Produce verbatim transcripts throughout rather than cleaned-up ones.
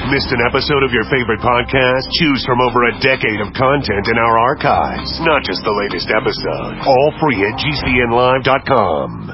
Missed an episode of your favorite podcast? Choose from over a decade of content in our archives, not just the latest episode. All free at G C N live dot com.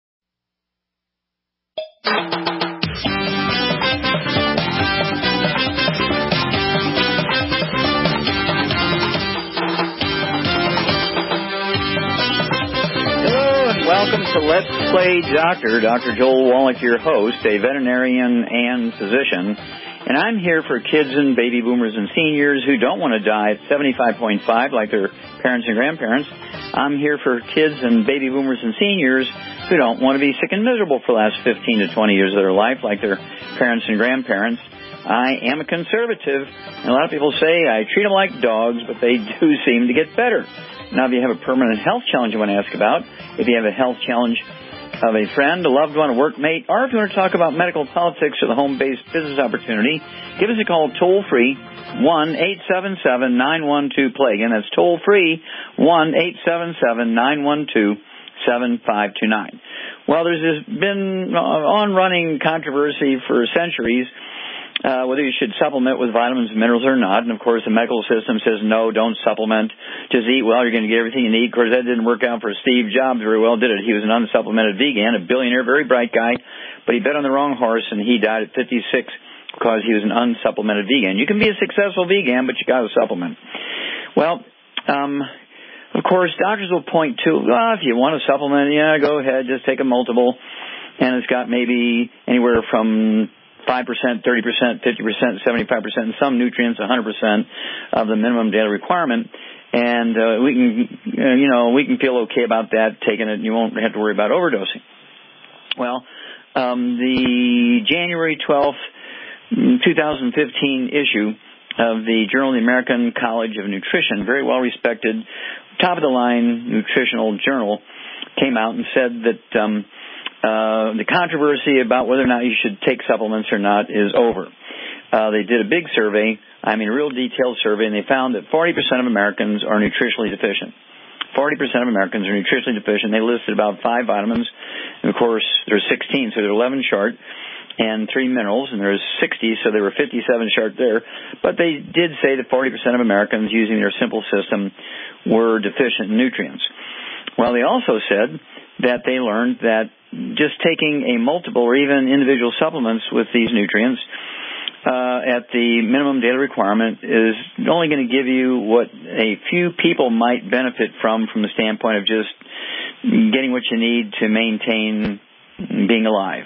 Welcome to Let's Play Doctor. Doctor Joel Wallach, your host, a veterinarian and physician. And I'm here for kids and baby boomers and seniors who don't want to die at seventy-five point five like their parents and grandparents. I'm here for kids and baby boomers and seniors who don't want to be sick and miserable for the last fifteen to twenty years of their life like their parents and grandparents. I am a conservative, and a lot of people say I treat them like dogs, but they do seem to get better. Now, if you have a permanent health challenge you want to ask about, if you have a health challenge of a friend, a loved one, a workmate, or if you want to talk about medical politics or the home-based business opportunity, give us a call toll-free, one eight seven seven, nine one two, play. Again, that's toll-free, one eight seven seven, nine one two, seven five two nine. Well, there's been on-running controversy for centuries Uh, whether you should supplement with vitamins and minerals or not. And, of course, the medical system says, no, don't supplement. Just eat well. You're going to get everything you need. Of course, that didn't work out for Steve Jobs very well, did it? He was an unsupplemented vegan, a billionaire, very bright guy, but he bet on the wrong horse, and he died at fifty-six because he was an unsupplemented vegan. You can be a successful vegan, but you got to supplement. Well, um, of course, doctors will point to, well, if you want to supplement, yeah, go ahead, just take a multiple, and it's got maybe anywhere from five percent, thirty percent, fifty percent, seventy-five percent, and some nutrients, one hundred percent of the minimum daily requirement. And uh, we can, uh, you know, we can feel okay about that, taking it, and you won't have to worry about overdosing. Well, um, the January twelfth, twenty fifteen issue of the Journal of the American College of Nutrition, very well-respected, top-of-the-line nutritional journal, came out and said that um, Uh, the controversy about whether or not you should take supplements or not is over. Uh, they did a big survey, I mean a real detailed survey, and they found that forty percent of Americans are nutritionally deficient. forty percent of Americans are nutritionally deficient. They listed about five vitamins, and of course there's sixteen, so there's eleven short, and three minerals, and there's sixty, so there were fifty-seven short there. But they did say that forty percent of Americans using their simple system were deficient in nutrients. Well, they also said that they learned that just taking a multiple or even individual supplements with these nutrients uh, at the minimum daily requirement is only going to give you what a few people might benefit from from the standpoint of just getting what you need to maintain being alive.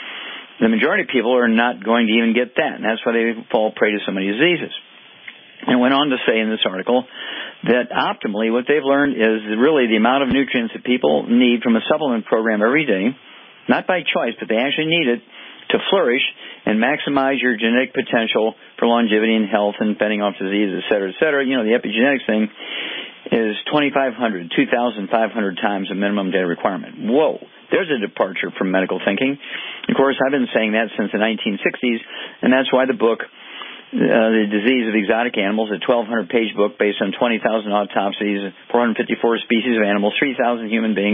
The majority of people are not going to even get that, and that's why they fall prey to so many diseases. And went on to say in this article that optimally what they've learned is really the amount of nutrients that people need from a supplement program every day, not by choice, but they actually need it to flourish and maximize your genetic potential for longevity and health and fending off disease, et cetera, et cetera. You know, the epigenetics thing is twenty-five hundred, two thousand five hundred times the minimum daily requirement. Whoa, there's a departure from medical thinking. Of course, I've been saying that since the nineteen sixties, and that's why the book, Uh, the Disease of Exotic Animals, a twelve hundred page book based on twenty thousand autopsies, four hundred fifty-four species of animals, three thousand human beings,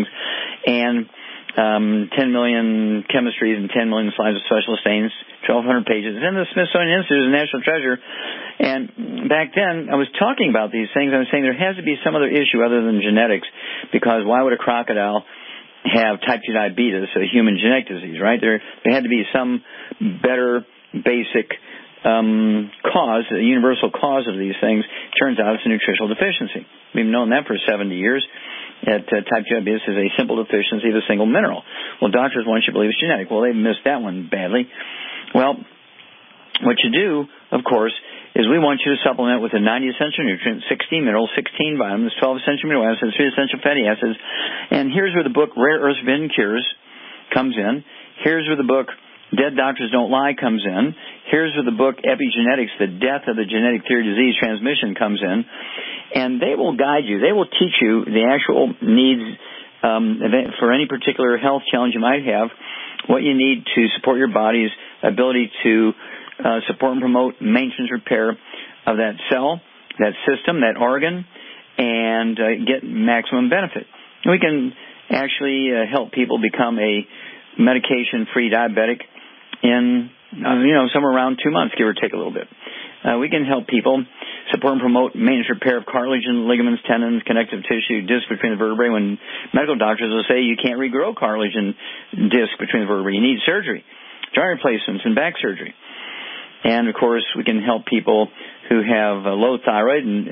and um, ten million chemistries and ten million slides of special stains, twelve hundred pages. It's in the Smithsonian Institute as a national treasure. And back then, I was talking about these things. I was saying there has to be some other issue other than genetics, because why would a crocodile have type two diabetes, a human genetic disease, right? There, there had to be some better basic Um, cause, a universal cause of these things. Turns out it's a nutritional deficiency. We've known that for seventy years. That uh, type two diabetes is a simple deficiency of a single mineral. Well, doctors want you to believe it's genetic. Well, they've missed that one badly. Well, what you do, of course, is we want you to supplement with the ninety essential nutrients, sixteen minerals, sixteen vitamins, twelve essential amino acids, three essential fatty acids. And here's where the book Rare Earths Forbidden Cures comes in. Here's where the book Dead Doctors Don't Lie comes in. Here's where the book Epigenetics, The Death of the Genetic Theory of Disease Transmission comes in. And they will guide you. They will teach you the actual needs um, for any particular health challenge you might have, what you need to support your body's ability to uh, support and promote maintenance repair of that cell, that system, that organ, and uh, get maximum benefit. We can actually uh, help people become a medication-free diabetic in uh, you know, somewhere around two months, give or take a little bit. Uh, we can help people support and promote maintenance repair of cartilage and ligaments, tendons, connective tissue, disc between the vertebrae, when medical doctors will say you can't regrow cartilage and disc between the vertebrae. You need surgery, joint replacements, and back surgery. And, of course, we can help people who have uh, low thyroid and,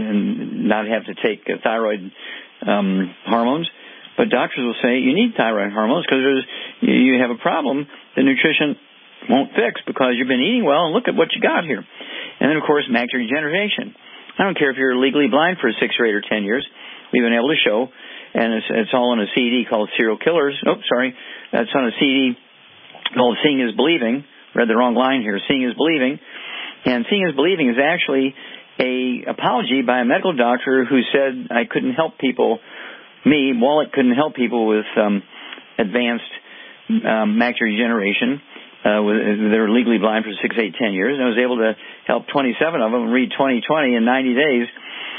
and not have to take uh, thyroid um, hormones. But doctors will say you need thyroid hormones because you have a problem that nutrition won't fix because you've been eating well, and look at what you got here. And then, of course, macular degeneration. I don't care if you're legally blind for six or eight or ten years. We've been able to show, and it's, it's all on a C D called Serial Killers. Oh, sorry. That's on a C D called Seeing is Believing. Read the wrong line here. Seeing is Believing. And Seeing is Believing is actually a apology by a medical doctor who said I couldn't help people, me, Wallach couldn't help people with um, advanced um, macular degeneration. Uh, they were legally blind for six, eight, ten years, and I was able to help twenty-seven of them read twenty twenty in ninety days.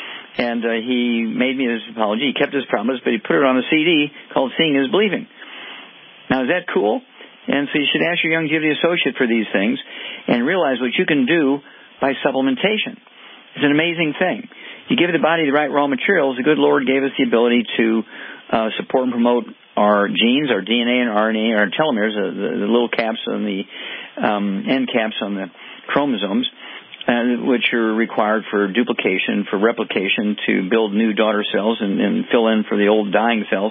And uh, he made me his apology. He kept his promise, but he put it on a C D called Seeing is Believing. Now, is that cool? And so you should ask your Youngevity associate for these things and realize what you can do by supplementation. It's an amazing thing. You give the body the right raw materials, the good Lord gave us the ability to uh, support and promote our genes, our D N A and R N A, our telomeres, uh, the, the little caps on the um, end caps on the chromosomes, uh, which are required for duplication, for replication, to build new daughter cells and, and fill in for the old dying cells.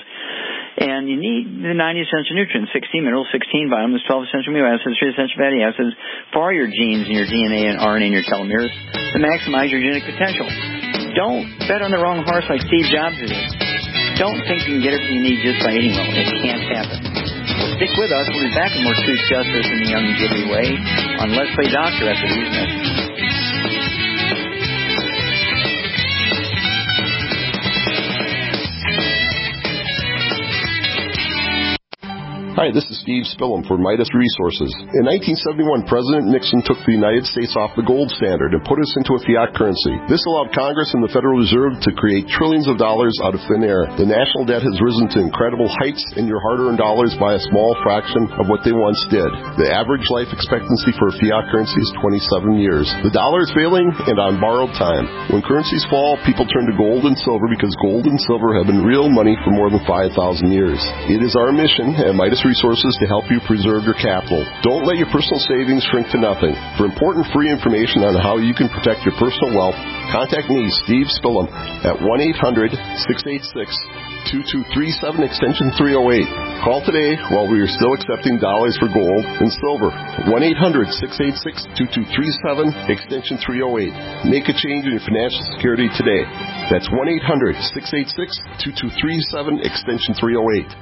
And you need the ninety essential nutrients, sixteen minerals, sixteen vitamins, twelve essential amino acids, three essential fatty acids for your genes and your D N A and R N A and your telomeres to maximize your genetic potential. Don't bet on the wrong horse like Steve Jobs did. Don't think you can get everything you need just by eating well. It can't happen. So stick with us. We'll be back with more Truth, Justice, in the Youngevity Way on Let's Play Doctor after these messages. Hi, this is Steve Spillum for Midas Resources. In nineteen seventy-one, President Nixon took the United States off the gold standard and put us into a fiat currency. This allowed Congress and the Federal Reserve to create trillions of dollars out of thin air. The national debt has risen to incredible heights, and your hard-earned dollars buy a small fraction of what they once did. The average life expectancy for a fiat currency is twenty-seven years. The dollar is failing and on borrowed time. When currencies fall, people turn to gold and silver because gold and silver have been real money for more than five thousand years. It is our mission at Midas Resources to help you preserve your capital. Don't let your personal savings shrink to nothing. For important free information on how you can protect your personal wealth, contact me, Steve Spillum, at one eight hundred, six eight six, two two three seven, extension three oh eight. Call today while we are still accepting dollars for gold and silver. one eight hundred, six eight six, two two three seven, extension three oh eight. Make a change in your financial security today. That's one eight hundred, six eight six, two two three seven, extension three oh eight.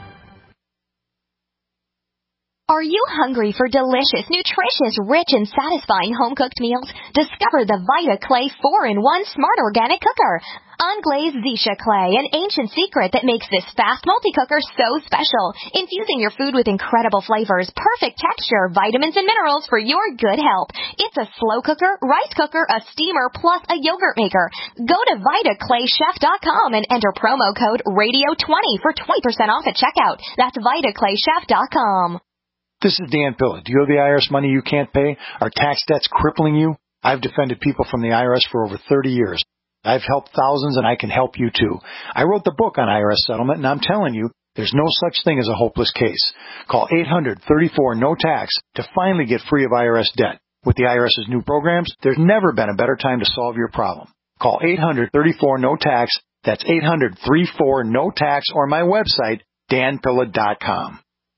Are you hungry for delicious, nutritious, rich, and satisfying home-cooked meals? Discover the Vita Clay four in one Smart Organic Cooker. Unglazed Zisha Clay, an ancient secret that makes this fast multi-cooker so special. Infusing your food with incredible flavors, perfect texture, vitamins, and minerals for your good health. It's a slow cooker, rice cooker, a steamer, plus a yogurt maker. Go to Vita Clay Chef dot com and enter promo code radio twenty for twenty percent off at checkout. That's Vita Clay Chef dot com. This is Dan Pilla. Do you owe the I R S money you can't pay? Are tax debts crippling you? I've defended people from the I R S for over thirty years. I've helped thousands, and I can help you too. I wrote the book on I R S settlement, and I'm telling you, there's no such thing as a hopeless case. Call eight hundred, thirty-four, no tax to finally get free of I R S debt. With the IRS's new programs, there's never been a better time to solve your problem. Call eight hundred, thirty-four, no tax. That's eight hundred, thirty-four, no tax, or my website, dan pilla dot com.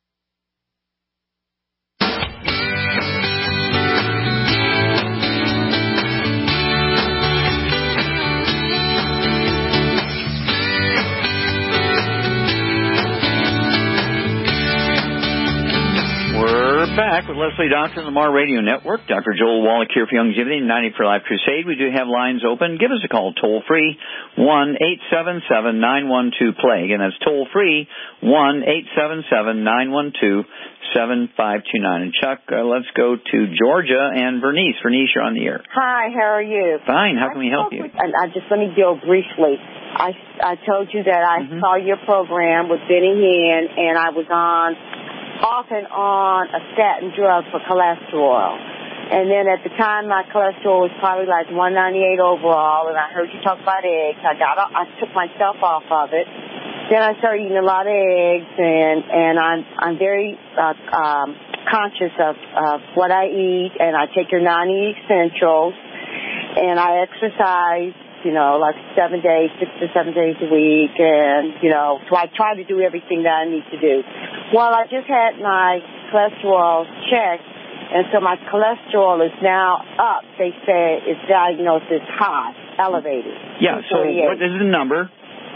Back with Leslie Doctor on the Mar Radio Network. Doctor Joel Wallach here for Youngevity, ninety for Life Crusade. We do have lines open. Give us a call toll free, one eight seven seven, nine one two, play. Again, that's toll free, one eight seven seven, nine one two, seven five two nine. And Chuck, uh, let's go to Georgia and Bernice. Bernice, you're on the air. Hi, how are you? Fine. How can we help you? With, and I just let me go briefly. I I told you that I mm-hmm. saw your program with Benny Hinn, and I was on off and on a statin drug for cholesterol. And then at the time, my cholesterol was probably like one ninety-eight overall, and I heard you talk about eggs. I got, I took myself off of it. Then I started eating a lot of eggs, and and I'm I'm very uh, um, conscious of, of what I eat, and I take your ninety essentials, and I exercise, you know, like seven days, six to seven days a week, and you know, so I try to do everything that I need to do. Well, I just had my cholesterol checked. And so my cholesterol is now up. They say it's diagnosed as high, elevated. Yeah, so what is the number?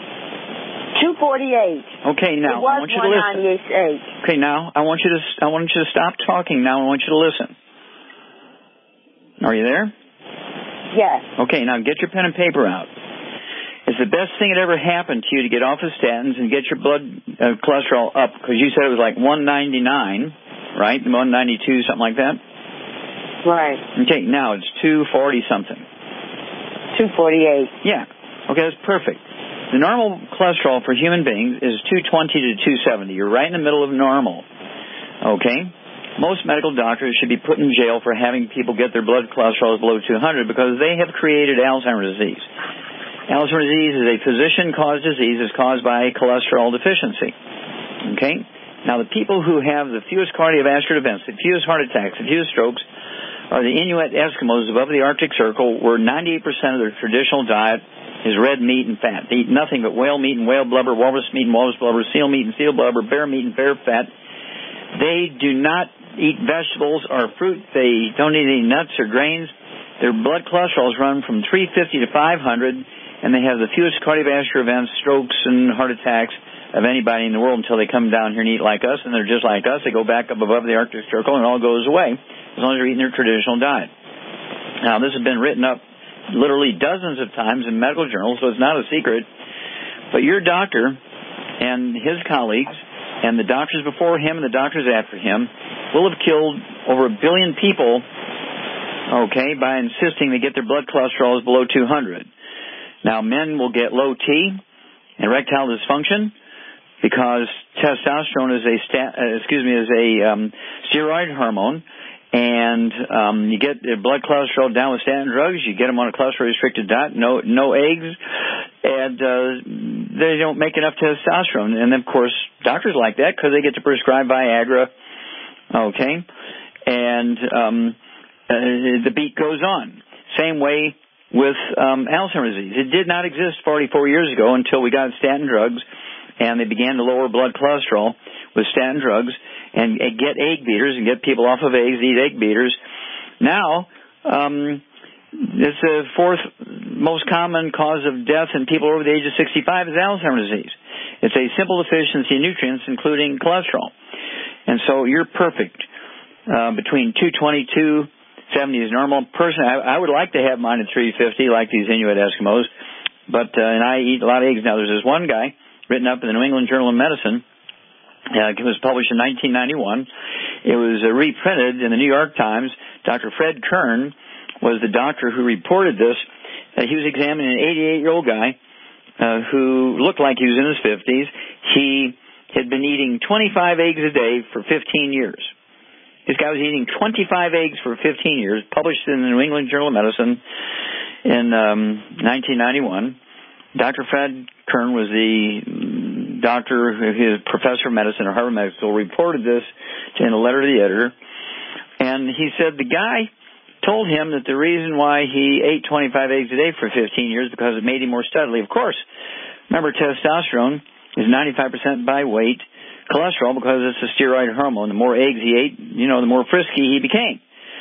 two forty-eight. Okay, now, I want you to listen. Okay, now, I want you to I want you to stop talking now. I want you to listen. Are you there? Yes. Okay, now get your pen and paper out. It's the best thing that ever happened to you to get off of statins and get your blood uh, cholesterol up, because you said it was like one ninety-nine. Right? one ninety-two, something like that? Right. Okay, now it's two forty something. two forty-eight. Yeah. Okay, that's perfect. The normal cholesterol for human beings is two twenty to two seventy. You're right in the middle of normal. Okay? Most medical doctors should be put in jail for having people get their blood cholesterol below two hundred because they have created Alzheimer's disease. Alzheimer's disease is a physician-caused disease. It's caused by cholesterol deficiency. Okay? Now, the people who have the fewest cardiovascular events, the fewest heart attacks, the fewest strokes, are the Inuit Eskimos above the Arctic Circle, where ninety-eight percent of their traditional diet is red meat and fat. They eat nothing but whale meat and whale blubber, walrus meat and walrus blubber, seal meat and seal blubber, bear meat and bear fat. They do not eat vegetables or fruit. They don't eat any nuts or grains. Their blood cholesterols run from three fifty to five hundred, and they have the fewest cardiovascular events, strokes, and heart attacks of anybody in the world until they come down here and eat like us, and they're just like us. They go back up above the Arctic Circle, and it all goes away as long as they're eating their traditional diet. Now, this has been written up literally dozens of times in medical journals, so it's not a secret. But your doctor and his colleagues and the doctors before him and the doctors after him will have killed over a billion people, okay, by insisting they get their blood cholesterol below two hundred. Now, men will get low T and erectile dysfunction, because testosterone is a sta- uh, excuse me is a um, steroid hormone, and um, you get their blood cholesterol down with statin drugs. You get them on a cholesterol restricted diet, no no eggs, and uh, they don't make enough testosterone. And of course, doctors like that because they get to prescribe Viagra. Okay, and um, uh, the beat goes on. Same way with um, Alzheimer's disease. It did not exist forty-four years ago until we got statin drugs. And they began to lower blood cholesterol with statin drugs and, and get egg beaters and get people off of eggs, eat egg beaters. Now, um, it's the fourth most common cause of death in people over the age of sixty-five is Alzheimer's disease. It's a simple deficiency in nutrients, including cholesterol. And so you're perfect. Uh, between two twenty, two seventy is normal. Personally, I, I would like to have mine at three fifty like these Inuit Eskimos, but uh, and I eat a lot of eggs. Now, there's this one guy written up in the New England Journal of Medicine. Uh, it was published in nineteen ninety-one. It was uh, reprinted in the New York Times. Doctor Fred Kern was the doctor who reported this. Uh, he was examining an eighty-eight-year-old guy uh, who looked like he was in his fifties. He had been eating twenty-five eggs a day for fifteen years. This guy was eating twenty-five eggs for fifteen years, published in the New England Journal of Medicine in um, nineteen ninety-one. Doctor Fred Kern was the doctor, his professor of medicine at Harvard Medical School, reported this in a letter to the editor. And he said the guy told him that the reason why he ate twenty-five eggs a day for fifteen years because it made him more studly. Of course, remember, testosterone is ninety-five percent by weight. Cholesterol, because it's a steroid hormone. The more eggs he ate, you know, the more frisky he became.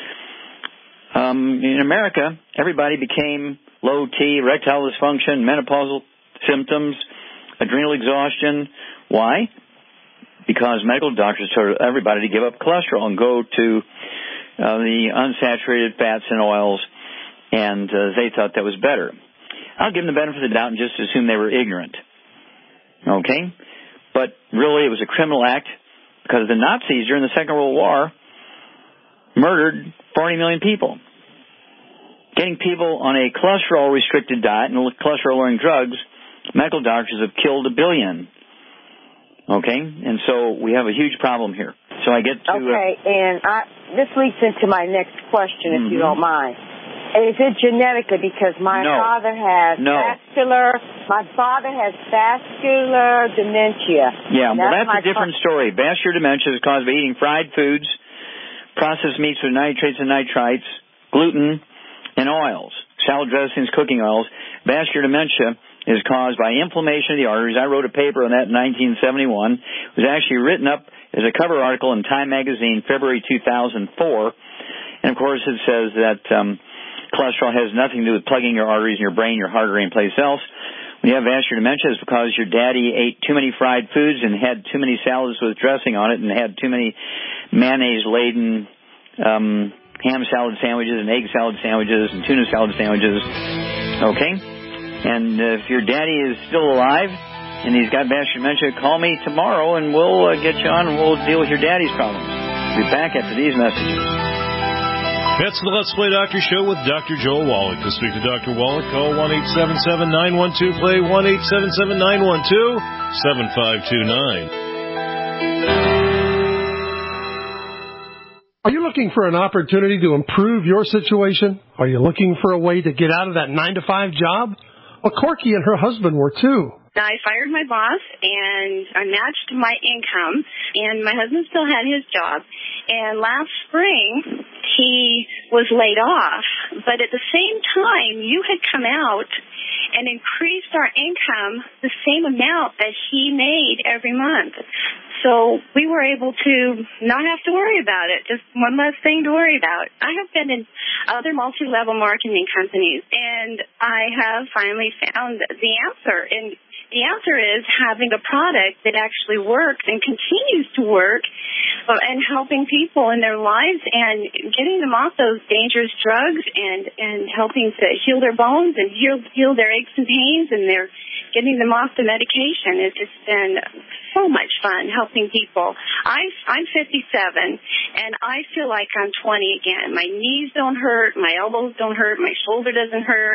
Um, in America, everybody became low T, erectile dysfunction, menopausal symptoms, adrenal exhaustion. Why? Because medical doctors told everybody to give up cholesterol and go to uh, the unsaturated fats and oils, and uh, they thought that was better. I'll give them the benefit of the doubt and just assume they were ignorant. Okay? But really it was a criminal act because the Nazis during the Second World War murdered forty million people. Getting people on a cholesterol-restricted diet and cholesterol-lowering drugs, medical doctors have killed a billion. Okay? And so we have a huge problem here. So I get to... Okay, uh, and I, this leads into my next question, if mm-hmm. you don't mind. Is it genetically? Because my no. father has no. vascular, my father has vascular dementia. Yeah, well, that's, that's a different fa- story. Vascular dementia is caused by eating fried foods, processed meats with nitrates and nitrites, gluten, and oils, salad dressings, cooking oils. Vascular dementia is caused by inflammation of the arteries. I wrote a paper on that in nineteen seventy-one. It was actually written up as a cover article in Time magazine, February two thousand four. And, of course, it says that um, cholesterol has nothing to do with plugging your arteries in your brain, your heart, or any place else. When you have vascular dementia, it's because your daddy ate too many fried foods and had too many salads with dressing on it and had too many mayonnaise-laden um, ham salad sandwiches and egg salad sandwiches and tuna salad sandwiches. Okay? And uh, if your daddy is still alive and he's got vascular dementia, call me tomorrow and we'll uh, get you on and we'll deal with your daddy's problems. We'll be back after these messages. That's the Let's Play Doctor Show with Doctor Joel Wallach. To speak to Doctor Wallach, call one eight seven seven, nine one two, play, one eight seven seven, nine one two, seven five two nine. Are you looking for an opportunity to improve your situation? Are you looking for a way to get out of that nine to five job? Well, Corky and her husband were too. I fired my boss, and I matched my income, and my husband still had his job. And last spring, he was laid off. But at the same time, you had come out and increased our income the same amount that he made every month. So we were able to not have to worry about it, just one less thing to worry about. I have been in other multi-level marketing companies, and I have finally found the answer. And the answer is having a product that actually works and continues to work and helping people in their lives and getting them off those dangerous drugs and, and helping to heal their bones and heal, heal their aches and pains, and they're getting them off the medication. It's just been so much fun helping people. I, I'm fifty-seven, and I feel like I'm twenty again. My knees don't hurt. My elbows don't hurt. My shoulder doesn't hurt.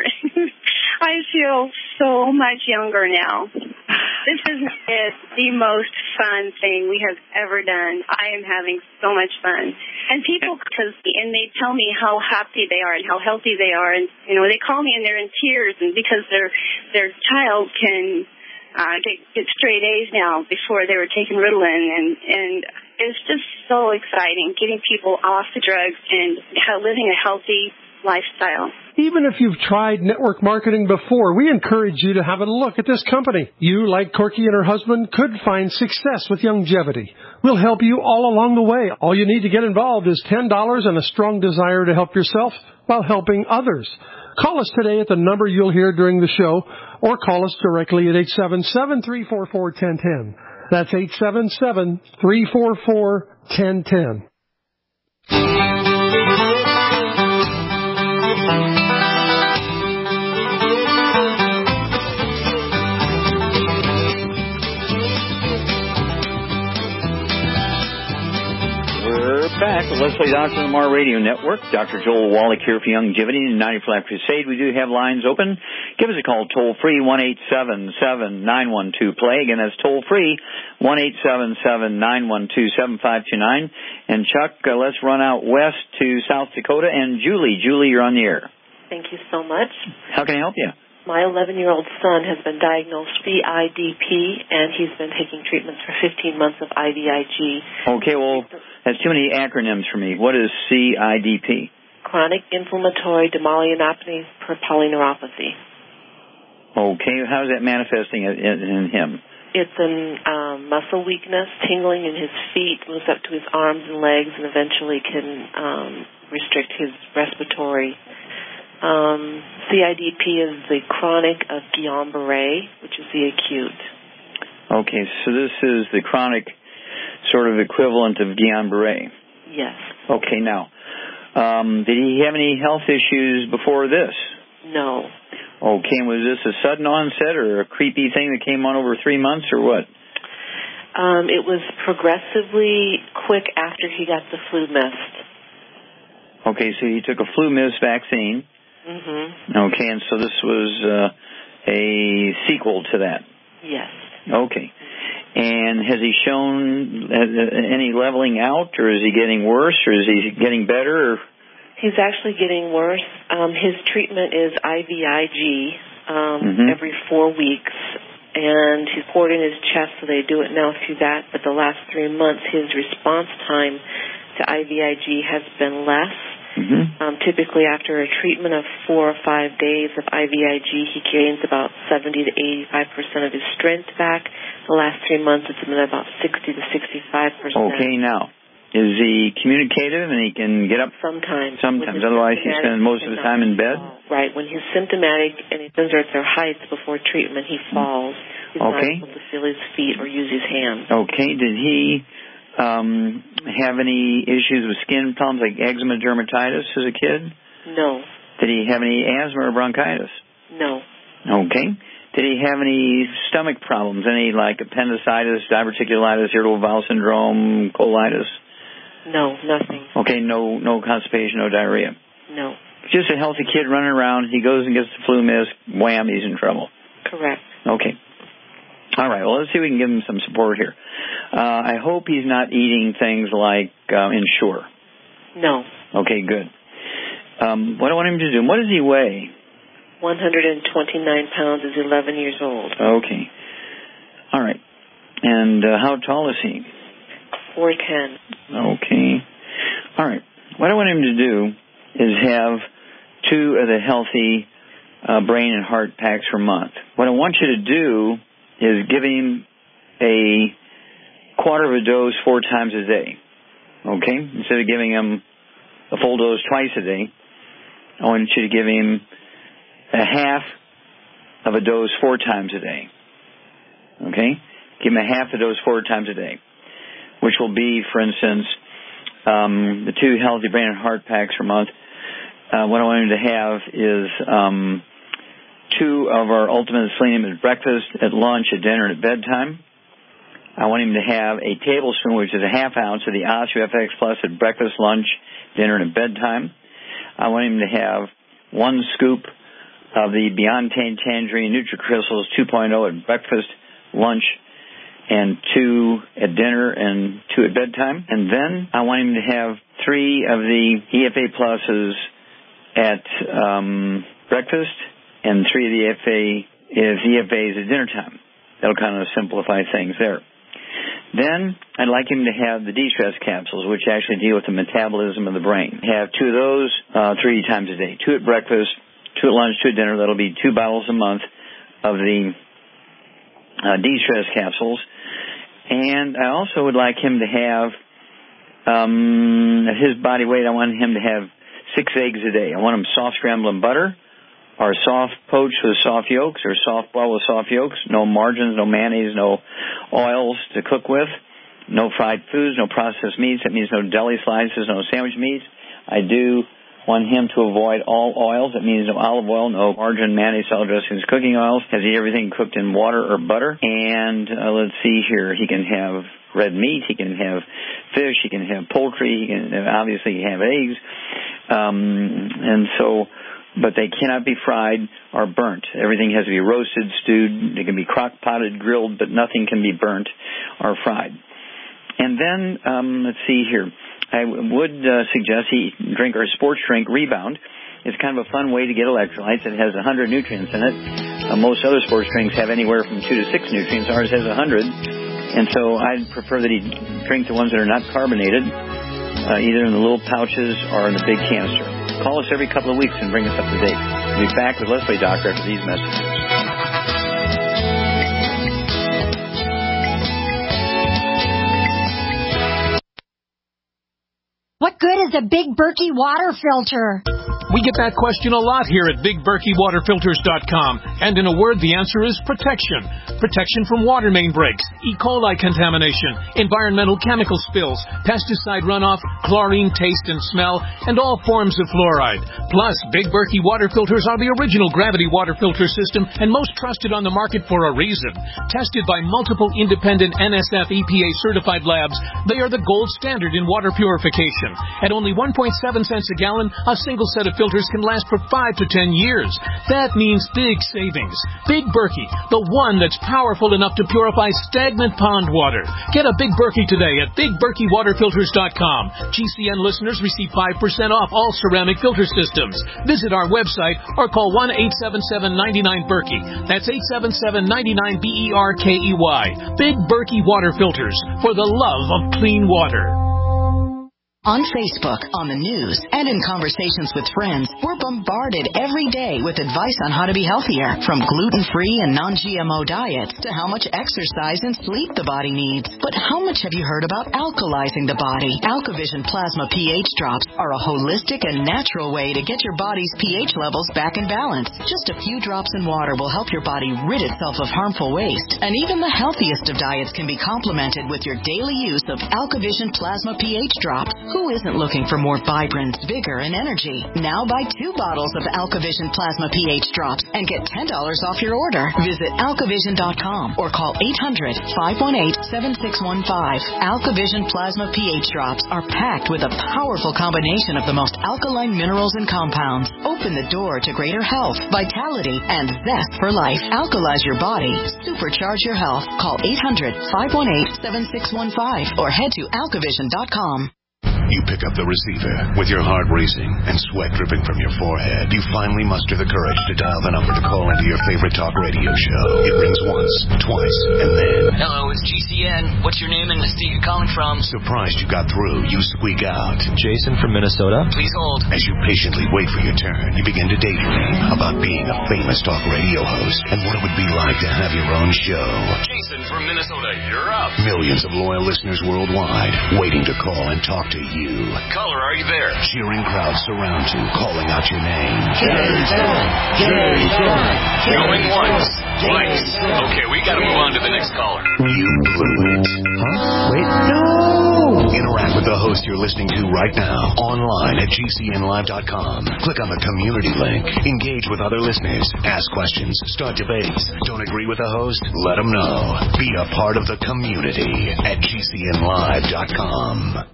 I feel so much younger now. This is, is the most fun thing we have ever done. I am having so much fun. And people, cause, and they tell me how happy they are and how healthy they are. And, you know, they call me and they're in tears, and because their their child can uh, get, get straight A's now before they were taking Ritalin. And, and it's just so exciting getting people off the drugs and how, living a healthy lifestyle. Even if you've tried network marketing before, we encourage you to have a look at this company. You, like Corky and her husband, could find success with Youngevity. We'll help you all along the way. All you need to get involved is ten dollars and a strong desire to help yourself while helping others. Call us today at the number you'll hear during the show, or call us directly at eight seven seven, three four four, one zero one zero. That's eight seven seven, three four four, one zero one zero. Back to Let's Play Doctor Lamar Radio Network. Doctor Joel Wallach here for Youngevity and ninety-five Crusade. We do have lines open. Give us a call toll free, one eight seven seven, nine one two, play. Again, that's toll free, one eight seven seven, nine one two, seven five two nine. And Chuck, uh, let's run out west to South Dakota. And Julie, Julie, you're on the air. Thank you so much. How can I help you? My eleven-year-old son has been diagnosed V I D P, and he's been taking treatments for fifteen months of I V I G. Okay, well, that's too many acronyms for me. What is C I D P? Chronic inflammatory demyelinating polyneuropathy. Okay, how's that manifesting in, in him? It's an um, muscle weakness, tingling in his feet, moves up to his arms and legs, and eventually can um, restrict his respiratory. Um, C I D P is the chronic of Guillain-Barré, which is the acute. Okay, so this is the chronic sort of equivalent of Guillain-Barré. Yes. Okay, now, um, did he have any health issues before this? No. Okay, and was this a sudden onset or a creepy thing that came on over three months or what? Um, it was progressively quick after he got the flu mist. Okay, so he took a flu mist vaccine. Mm-hmm. Okay, and so this was uh, a sequel to that? Yes. Okay. And has he shown any leveling out, or is he getting worse, or is he getting better? Or? He's actually getting worse. Um, his treatment is I V I G um, mm-hmm. every four weeks, and he's poured in his chest, so they do it now through that. But the last three months, his response time to I V I G has been less. Mm-hmm. Um, typically, after a treatment of four or five days of I V I G, he gains about seventy to eighty-five percent of his strength back. The last three months, it's been about sixty to sixty-five percent. Okay, now, is he communicative and he can get up? Sometimes. Sometimes. Otherwise, he spends most of the time in bed? Right. When he's symptomatic and he exerts their heights before treatment, he falls. He's okay. not able to feel his feet or use his hands. Okay. Did he um, have any issues with skin problems like eczema, dermatitis as a kid? No. Did he have any asthma or bronchitis? No. Okay. Did he have any stomach problems? Any like appendicitis, diverticulitis, irritable bowel syndrome, colitis? No, nothing. Okay, no no constipation, no diarrhea? No. Just a healthy kid running around. He goes and gets the flu mist. Wham, he's in trouble. Correct. Okay. All right, well, let's see if we can give him some support here. Uh, I hope he's not eating things like um, Ensure. No. Okay, good. Um, what do I want him to do? What does he weigh? one hundred twenty-nine pounds, is eleven years old. Okay. All right. And uh, how tall is he? four ten. Okay. All right. What I want him to do is have two of the healthy uh, brain and heart packs per month. What I want you to do is give him a quarter of a dose four times a day. Okay? Instead of giving him a full dose twice a day, I want you to give him a half of a dose four times a day. Okay? Give him a half a dose four times a day, which will be, for instance, um, the two healthy brain and heart packs per month. Uh, what I want him to have is um, two of our Ultimate Selenium at breakfast, at lunch, at dinner, and at bedtime. I want him to have a tablespoon, which is a half ounce, of the OsteoFX Plus at breakfast, lunch, dinner, and at bedtime. I want him to have one scoop of the Beyond Tan Tangerine NutriCrystals two point oh at breakfast, lunch, and two at dinner and two at bedtime. And then I want him to have three of the E F A Pluses at um, breakfast and three of the E F A, E F As at dinner time. That'll kind of simplify things there. Then I'd like him to have the de-stress capsules, which actually deal with the metabolism of the brain. Have two of those uh, three times a day. Two at breakfast, two at lunch, two at dinner. That'll be two bottles a month of the uh, de-stress capsules. And I also would like him to have, um, at his body weight, I want him to have six eggs a day. I want him soft scrambled in butter, or soft poached with soft yolks, or soft boiled with soft yolks. No margarines, no mayonnaise, no oils to cook with. No fried foods, no processed meats. That means no deli slices, no sandwich meats. I do want him to avoid all oils. That means no olive oil, no margarine, mayonnaise, salad dressings, cooking oils. Has he everything cooked in water or butter? And uh, let's see here. He can have red meat. He can have fish. He can have poultry. He can obviously have eggs. Um, and so, but they cannot be fried or burnt. Everything has to be roasted, stewed. They can be crock-potted, grilled, but nothing can be burnt or fried. And then, um, let's see here. I would uh, suggest he drink our sports drink Rebound. It's kind of a fun way to get electrolytes. It has one hundred nutrients in it. Uh, most other sports drinks have anywhere from two to six nutrients. Ours has one hundred. And so I'd prefer that he drink the ones that are not carbonated, uh, either in the little pouches or in the big canister. Call us every couple of weeks and bring us up to date. We'll be back with Leslie Doctor after these messages. What good is a Big Berkey water filter? We get that question a lot here at Big Berkey Water Filters dot com. And in a word, the answer is protection. Protection from water main breaks, E. coli contamination, environmental chemical spills, pesticide runoff, chlorine taste and smell, and all forms of fluoride. Plus, Big Berkey water filters are the original gravity water filter system and most trusted on the market for a reason. Tested by multiple independent N S F E P A certified labs, they are the gold standard in water purification. At only one point seven cents a gallon, a single set of filters filters can last for five to ten years. That means big savings. Big Berkey, the one that's powerful enough to purify stagnant pond water. Get a Big Berkey today at big berkey water filters dot com. G C N listeners receive five percent off all ceramic filter systems. Visit our website or call one eight seven seven, nine nine, Berkey. That's eight seven seven, nine nine, B E R K E Y. Big Berkey Water Filters, for the love of clean water. On Facebook, on the news, and in conversations with friends, we're bombarded every day with advice on how to be healthier, from gluten-free and non-G M O diets to how much exercise and sleep the body needs. But how much have you heard about alkalizing the body? AlkaVision Plasma pH drops are a holistic and natural way to get your body's pH levels back in balance. Just a few drops in water will help your body rid itself of harmful waste. And even the healthiest of diets can be complemented with your daily use of AlkaVision Plasma pH drops. Who isn't looking for more vibrance, vigor, and energy? Now buy two bottles of AlkaVision Plasma pH drops and get ten dollars off your order. Visit alkavision dot com or call eight hundred, five one eight, seven six one five. AlkaVision Plasma pH drops are packed with a powerful combination of the most alkaline minerals and compounds. Open the door to greater health, vitality, and zest for life. Alkalize your body. Supercharge your health. Call eight hundred, five one eight, seven six one five or head to alkavision dot com. You pick up the receiver with your heart racing and sweat dripping from your forehead. You finally muster the courage to dial the number to call into your favorite talk radio show. It rings once, twice, and then... Hello, it's G C N. What's your name and the state you're calling from? Surprised you got through, you squeak out. Jason from Minnesota. Please hold. As you patiently wait for your turn, you begin to daydream about being a famous talk radio host and what it would be like to have your own show. Jason from Minnesota, you're up. Millions of loyal listeners worldwide waiting to call and talk to you. You. Caller, are you there? Cheering crowds surround you, calling out your name. Jason! Jason! Going once, twice. Okay, we gotta move on to the next caller. You blew it. Huh? Wait, no! Interact with the host you're listening to right now, online at G C N live dot com. Click on the community link. Engage with other listeners. Ask questions. Start debates. Don't agree with the host? Let them know. Be a part of the community at G C N live dot com.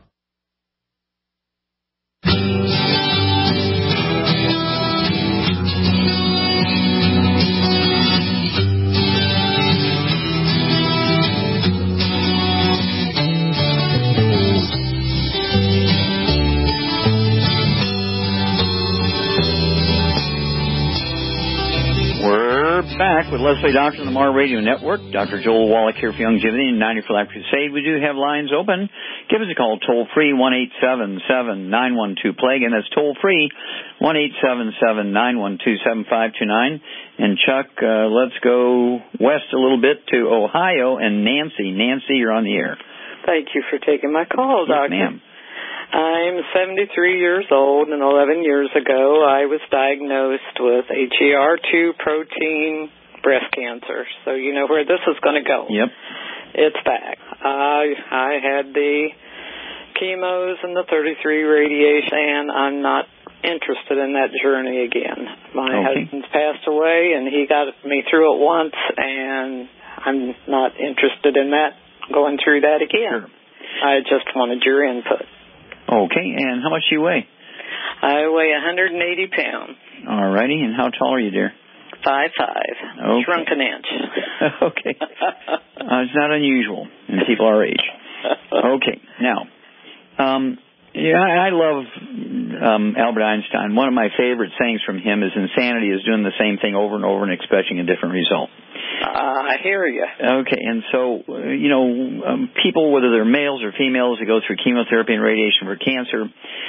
Back with Leslie Doctor on the Mar Radio Network. Doctor Joel Wallach here for Youngevity and ninety for Life Crusade. We do have lines open. Give us a call toll free, one eight seven seven, nine one two, plague. And that's toll free, one eight seven seven, nine one two, seven five two nine. And Chuck, uh, let's go west a little bit to Ohio. And Nancy, Nancy, you're on the air. Thank you for taking my call, yes, Doctor. Ma'am. I'm seventy-three years old, and eleven years ago I was diagnosed with H E R two protein breast cancer. So you know where this is going to go. Yep. It's back. I I had the chemos and the thirty-three radiation, and I'm not interested in that journey again. My okay. husband's passed away, and he got me through it once, and I'm not interested in that, going through that again. Sure. I just wanted your input. Okay, and how much do you weigh? I weigh one hundred eighty pounds. All righty, and how tall are you, dear? Five five. Okay. Shrunk an inch. Okay. Uh, it's not unusual in people our age. Okay, now, um, yeah, I, I love um, Albert Einstein. One of my favorite sayings from him is insanity is doing the same thing over and over and expecting a different result. Uh, I hear you. Okay, and so, uh, you know, um, people, whether they're males or females, they go through chemotherapy and radiation for cancer,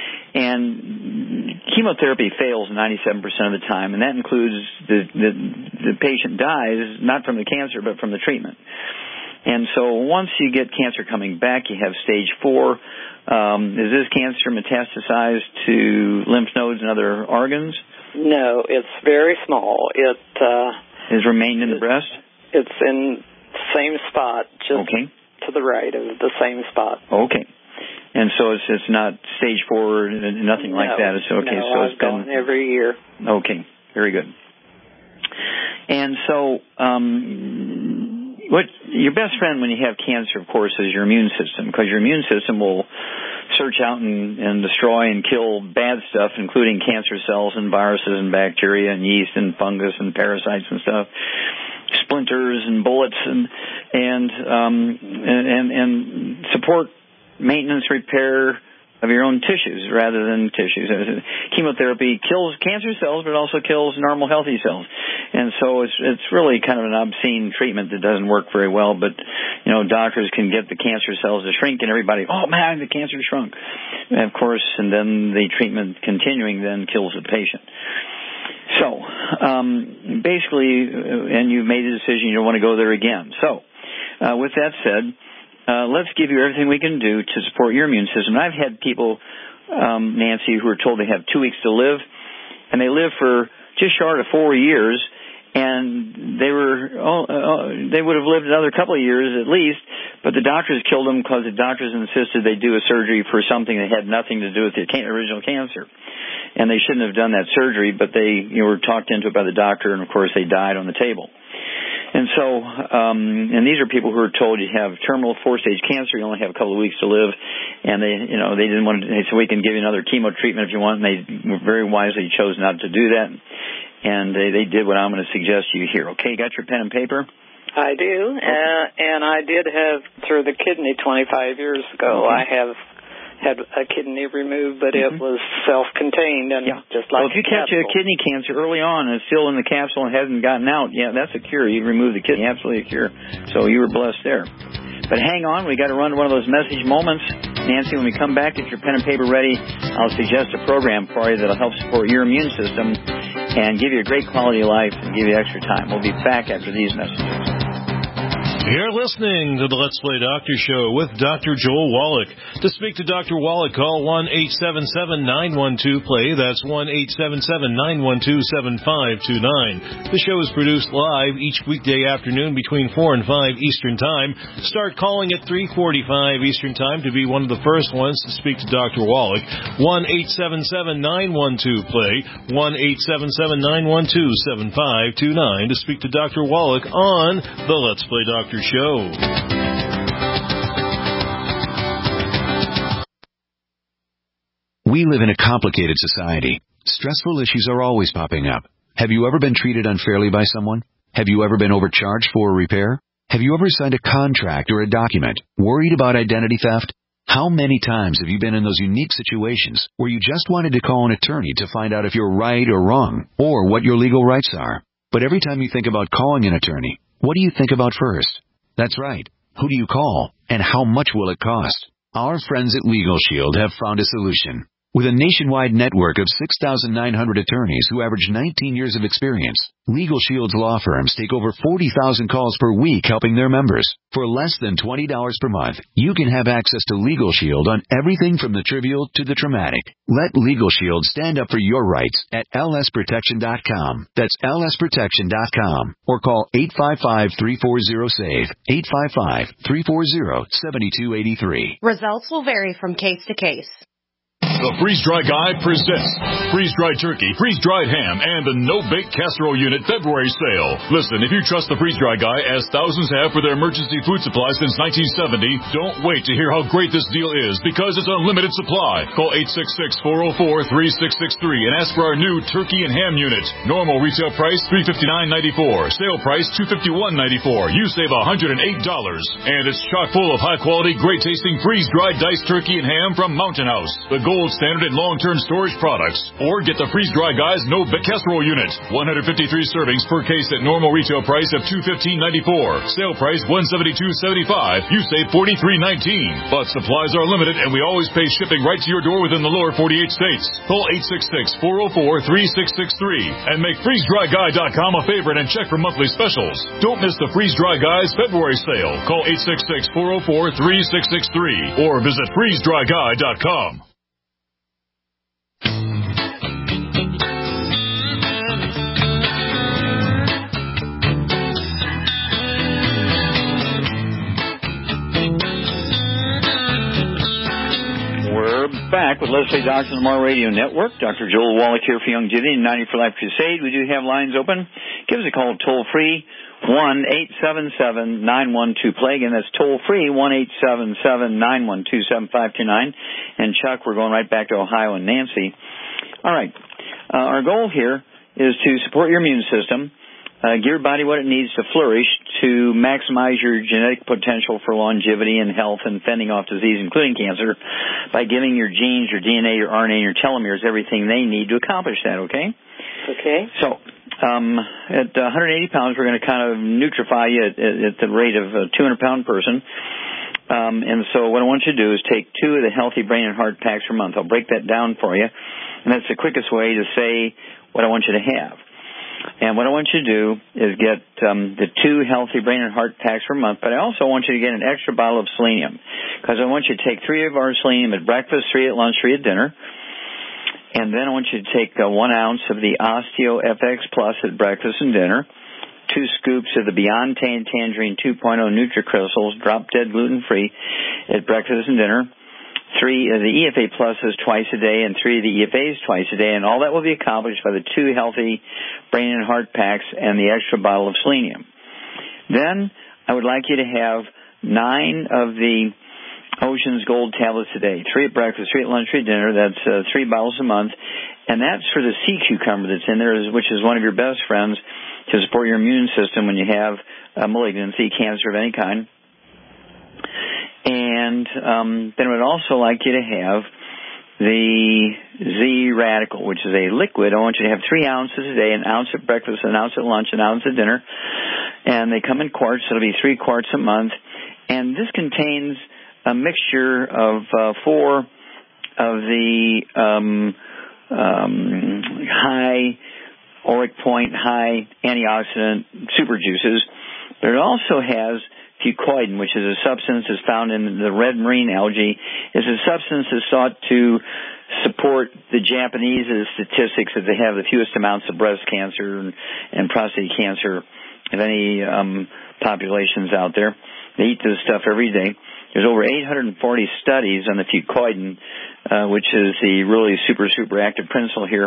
and chemotherapy fails ninety-seven percent of the time, and that includes the, the, the patient dies, not from the cancer, but from the treatment. And so once you get cancer coming back, you have stage four. Um, is this cancer metastasized to lymph nodes and other organs? No, it's very small. It uh, has remained in the breast? It's in the same spot, just okay. to the right of the same spot. Okay. And so it's it's not stage four, nothing no, like that. It's okay. No, so I've it's been gone every year. Okay, very good. And so, um, what your best friend when you have cancer, of course, is your immune system, because your immune system will search out and, and destroy and kill bad stuff, including cancer cells and viruses and bacteria and yeast and fungus and parasites and stuff, splinters and bullets, and and um, and, and, and support maintenance, repair of your own tissues rather than tissues. Chemotherapy kills cancer cells, but it also kills normal, healthy cells. And so it's it's really kind of an obscene treatment that doesn't work very well. But, you know, doctors can get the cancer cells to shrink, and everybody, oh, man, the cancer shrunk. And of course, and then the treatment continuing then kills the patient. So, um, basically, and you've made a decision you don't want to go there again. So, uh, with that said, Uh, let's give you everything we can do to support your immune system. I've had people, um, Nancy, who are told they have two weeks to live, and they live for just short of four years, and they were oh, uh, they would have lived another couple of years at least, but the doctors killed them because the doctors insisted they do a surgery for something that had nothing to do with the can- original cancer. And they shouldn't have done that surgery, but they you know, were talked into it by the doctor, and of course they died on the table. And so, um, and these are people who are told you have terminal four-stage cancer, you only have a couple of weeks to live, and they, you know, they didn't want to, they said we can give you another chemo treatment if you want, and they very wisely chose not to do that, and they, they did what I'm going to suggest you here. Okay, got your pen and paper? I do, okay. uh, and I did have, through the kidney twenty-five years ago, okay. I have had a kidney removed, but mm-hmm. it was self-contained and yeah. just like well, if you catch a kidney cancer early on and it's still in the capsule and hasn't gotten out, yeah, that's a cure. You remove the kidney, absolutely a cure. So you were blessed there. But hang on, we got to run to one of those message moments. Nancy, when we come back, get your pen and paper ready. I'll suggest a program for you that'll help support your immune system and give you a great quality of life and give you extra time. We'll be back after these messages. You're listening to the Let's Play Doctor Show with Doctor Joel Wallach. To speak to Doctor Wallach, call one eight seven seven, nine one two, play. That's one eight seven seven, nine one two, seven five two nine. The show is produced live each weekday afternoon between four and five Eastern Time. Start calling at three forty-five Eastern Time to be one of the first ones to speak to Doctor Wallach. one eight seven seven, nine one two, play. one eight seven seven, nine one two, seven five two nine to speak to Doctor Wallach on the Let's Play Doctor Show. We live in a complicated society. Stressful issues are always popping up. Have you ever been treated unfairly by someone? Have you ever been overcharged for a repair? Have you ever signed a contract or a document worried about identity theft? How many times have you been in those unique situations where you just wanted to call an attorney to find out if you're right or wrong, or what your legal rights are? But every time you think about calling an attorney, what do you think about first? That's right. Who do you call, and how much will it cost? Our friends at Legal Shield have found a solution. With a nationwide network of six thousand nine hundred attorneys who average nineteen years of experience, Legal Shield's law firms take over forty thousand calls per week helping their members. For less than twenty dollars per month, you can have access to Legal Shield on everything from the trivial to the traumatic. Let Legal Shield stand up for your rights at L S protection dot com. That's L S protection dot com. Or call eight five five, three four zero, S A V E, eight five five, three four zero, seven two eight three. Results will vary from case to case. The Freeze Dry Guy presents Freeze Dried Turkey, Freeze Dried Ham, and the No Bake Casserole Unit February Sale. Listen, if you trust the Freeze Dry Guy, as thousands have for their emergency food supply since nineteen seventy, don't wait to hear how great this deal is, because it's unlimited supply. Call eight six six, four oh four, three six six three and ask for our new Turkey and Ham Unit. Normal retail price three hundred fifty-nine dollars and ninety-four cents. Sale price two hundred fifty-one dollars and ninety-four cents. You save one hundred eight dollars. And it's chock full of high-quality, great-tasting freeze-dried diced turkey and ham from Mountain House, the gold standard in long-term storage products. Or get the Freeze Dry Guy's No Bake Casserole Unit. one hundred fifty-three servings per case at normal retail price of two hundred fifteen dollars and ninety-four cents. Sale price one hundred seventy-two dollars and seventy-five cents. You save forty-three dollars and nineteen cents. But supplies are limited, and we always pay shipping right to your door within the lower forty-eight states. Call eight six six, four oh four, three six six three and make freeze dry guy dot com a favorite and check for monthly specials. Don't miss the Freeze Dry Guy's February sale. Call eight six six, four oh four, three six six three or visit freeze dry guy dot com. Back back with Let's Play Doctor on the More Radio Network. Doctor Joel Wallach here for Youngevity and ninety for Life Crusade. We do have lines open. Give us a call toll-free, one eight seven seven nine one two play. Again, that's toll-free, one eight seven seven nine one two seven five two nine. And Chuck, we're going right back to Ohio and Nancy. All right. Uh, our goal here is to support your immune system, uh, give your body what it needs to flourish, to maximize your genetic potential for longevity and health and fending off disease, including cancer, by giving your genes, your D N A, your R N A, and your telomeres everything they need to accomplish that, okay? Okay. So, um, at one hundred eighty pounds, we're going to kind of nutrify you at, at, at the rate of a two hundred pound person. Um, and so what I want you to do is take two of the Healthy Brain and Heart packs per month. I'll break that down for you. And that's the quickest way to say what I want you to have. And what I want you to do is get um, the two Healthy Brain and Heart packs per month, but I also want you to get an extra bottle of selenium, because I want you to take three of our selenium at breakfast, three at lunch, three at dinner. And then I want you to take uh, one ounce of the Osteo F X Plus at breakfast and dinner, two scoops of the Beyond Tan Tangerine two point oh NutriCrystals, drop-dead gluten-free, at breakfast and dinner, three of the E F A Pluses twice a day, and three of the E F As twice a day, and all that will be accomplished by the two Healthy Brain and Heart packs and the extra bottle of selenium. Then I would like you to have nine of the Ocean's Gold tablets a day, three at breakfast, three at lunch, three at dinner. That's uh, three bottles a month, and that's for the sea cucumber that's in there, which is one of your best friends to support your immune system when you have a malignancy, cancer of any kind. And um, then I would also like you to have the Z-Radical, which is a liquid. I want you to have three ounces a day, an ounce at breakfast, an ounce at lunch, an ounce at dinner. And they come in quarts, so it'll be three quarts a month. And this contains a mixture of uh, four of the um, um, high auric point, high antioxidant super juices. But it also has fucoidan, which is a substance that's found in the red marine algae. It's a substance that's thought to support the Japanese statistics that they have the fewest amounts of breast cancer and, and prostate cancer of any um, populations out there. They eat this stuff every day. There's over eight hundred forty studies on the fucoidan, uh, which is the really super, super active principle here.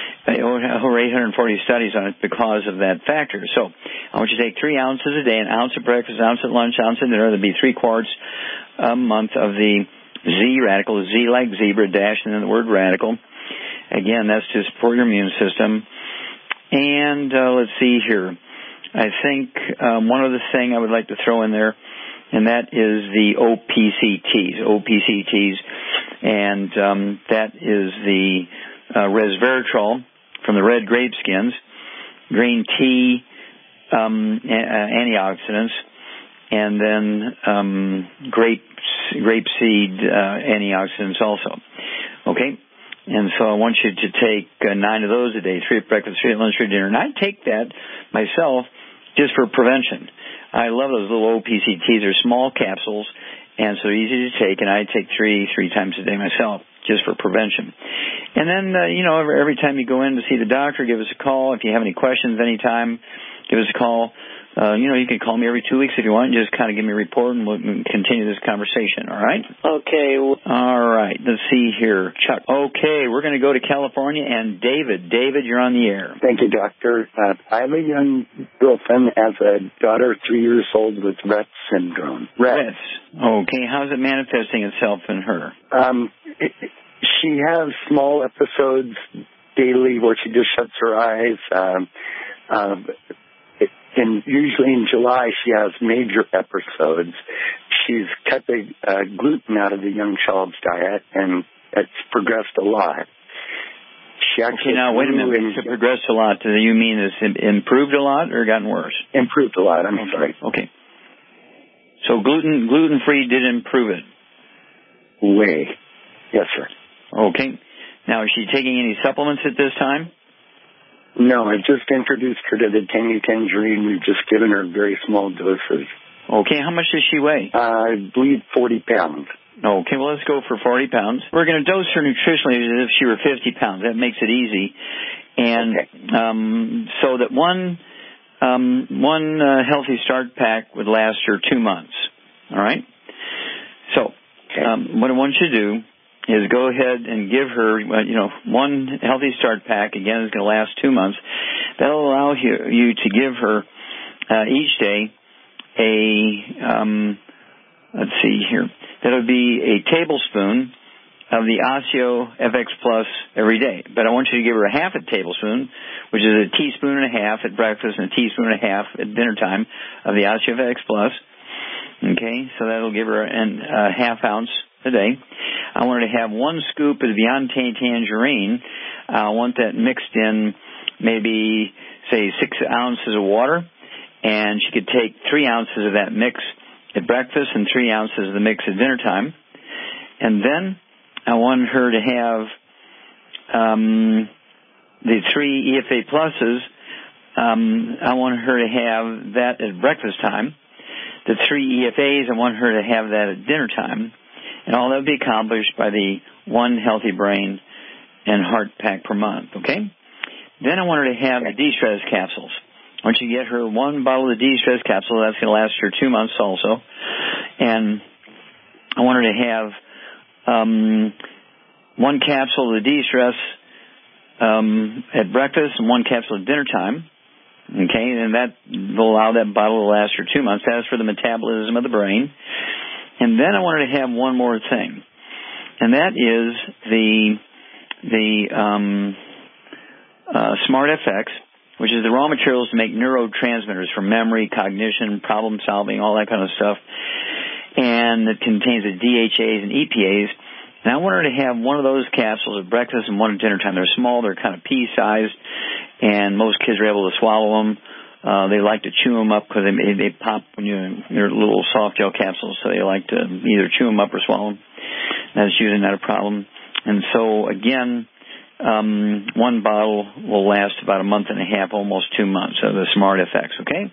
Over eight hundred forty studies on it because of that factor. So I want you to take three ounces a day, an ounce at breakfast, an ounce at lunch, an ounce at dinner. There'll be three quarts a month of the Z-Radical, Z like zebra, dash, and then the word radical. Again, that's to support your immune system. And uh, let's see here. I think um, one other thing I would like to throw in there, and that is the O P C Ts, O P C Ts, and um, that is the uh, resveratrol from the red grape skins, green tea um, a- antioxidants, and then um, grape grape seed uh, antioxidants also. Okay, and so I want you to take uh, nine of those a day, three at breakfast, three at lunch, three at dinner, and I take that myself just for prevention. I love those little O P C Ts. They're small capsules, and so easy to take, and I take three three times a day myself, just for prevention. And then, uh, you know, every, every time you go in to see the doctor, give us a call. If you have any questions anytime, give us a call. Uh, you know, you can call me every two weeks if you want. Just kind of give me a report, and we'll continue this conversation, all right? Okay. All right. Let's see here. Chuck. Okay, we're going to go to California, and David. David, you're on the air. Thank you, Doctor. Uh, I have a young girlfriend, has a daughter three years old with Rett syndrome. Rett. Rett. Okay, how's it manifesting itself in her? Um, it, she has small episodes daily where she just shuts her eyes. Um, um, And usually in July, she has major episodes. She's cut the uh, gluten out of the young child's diet, and it's progressed a lot. She actually okay, now, wait a minute. It's progressed a lot. Do you mean it's improved a lot or gotten worse? Improved a lot. I'm okay. sorry. Okay. So gluten, gluten-free did improve it? Way. Yes, sir. Okay. Now, is she taking any supplements at this time? No, I've just introduced her to the Tangy Tangerine. We've just given her very small doses. Okay, how much does she weigh? Uh, I believe forty pounds. Okay, well, let's go for forty pounds. We're going to dose her nutritionally as if she were fifty pounds. That makes it easy. And okay. um, so that one um, one uh, Healthy Start pack would last her two months. All right? So okay. um, what I want you to do is go ahead and give her, you know, one Healthy Start Pack. Again, is going to last two months. That'll allow you, you to give her uh, each day a, um, let's see here, that'll be a tablespoon of the Osseo F X Plus every day. But I want you to give her a half a tablespoon, which is a teaspoon and a half at breakfast and a teaspoon and a half at dinner time of the Osseo F X Plus. Okay, so that'll give her an, a half ounce a day. I want her to have one scoop of the Beyonce Tangerine. I want that mixed in maybe, say, six ounces of water. And she could take three ounces of that mix at breakfast and three ounces of the mix at dinner time. And then I want her to have um, the three E F A pluses. Um, I want her to have that at breakfast time. The three E F As, I want her to have that at dinner time. And all that will be accomplished by the one Healthy Brain and Heart Pack per month, okay? Then I want her to have the De-Stress capsules. Once you get her one bottle of the De-Stress capsule, that's going to last her two months also. And I want her to have um, one capsule of the De-Stress um, at breakfast and one capsule at dinner time. Okay, and that will allow that bottle to last her two months. That's for the metabolism of the brain. And then I want her to have one more thing, and that is the the um, uh, Smart F X, which is the raw materials to make neurotransmitters for memory, cognition, problem solving, all that kind of stuff. And it contains the D H As and E P As. And I want her to have one of those capsules at breakfast and one at dinner time. They're small, they're kind of pea-sized, and most kids are able to swallow them. Uh, they like to chew them up because they, they pop when you're, you're little soft gel capsules, so they like to either chew them up or swallow them. That's usually not a problem. And so, again, um, one bottle will last about a month and a half, almost two months of the Smart F X, okay?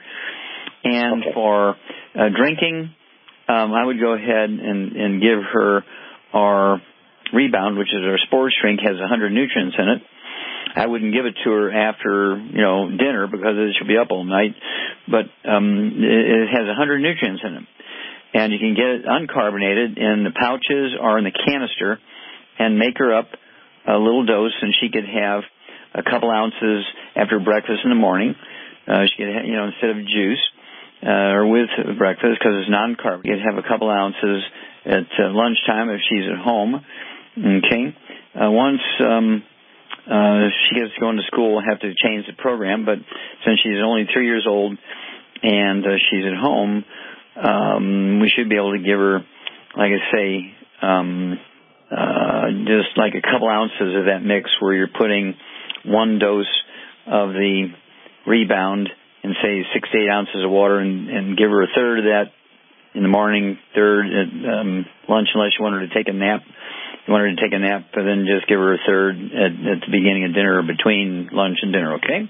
And okay. for uh, drinking, um, I would go ahead and, and give her our Rebound, which is our sports drink, has one hundred nutrients in it. I wouldn't give it to her after, you know, dinner because she'll be up all night, but um, it has one hundred nutrients in it. And you can get it uncarbonated in the pouches or in the canister and make her up a little dose, and she could have a couple ounces after breakfast in the morning. Uh, she could have, you know, instead of juice uh, or with breakfast because it's non-carb. You could have a couple ounces at uh, lunchtime if she's at home. Okay. Uh, once um, uh, she gets going to school, we'll have to change the program. But since she's only three years old and uh, she's at home, um, we should be able to give her, like I say, um, uh, just like a couple ounces of that mix where you're putting one dose of the Rebound in, say, six to eight ounces of water and, and give her a third of that in the morning, third at um, lunch, unless you want her to take a nap. You want her to take a nap, but then just give her a third at, at the beginning of dinner or between lunch and dinner, okay?